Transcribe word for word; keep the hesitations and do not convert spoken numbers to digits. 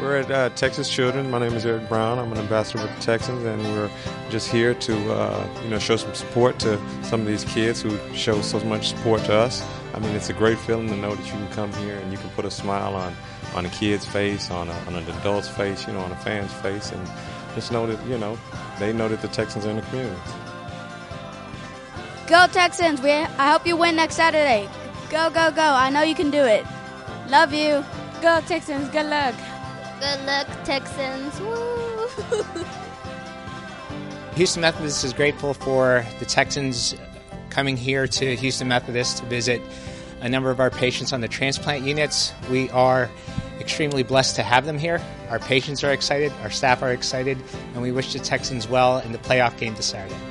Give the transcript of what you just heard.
we're at uh, Texas Children. My name is Eric Brown. I'm an ambassador with the Texans, and we're just here to uh, you know show some support to some of these kids who show so much support to us. I mean, it's a great feeling to know that you can come here and you can put a smile on, on a kid's face, on, a, on an adult's face, you know, on a fan's face, and just know that, you know, they know that the Texans are in the community. Go Texans! We I hope you win next Saturday. Go, go, go! I know you can do it. Love you. Go Texans! Good luck. Good luck, Texans. Woo! Houston Methodist is grateful for the Texans coming here to Houston Methodist to visit a number of our patients on the transplant units. We are extremely blessed to have them here. Our patients are excited, our staff are excited, and we wish the Texans well in the playoff game this Saturday.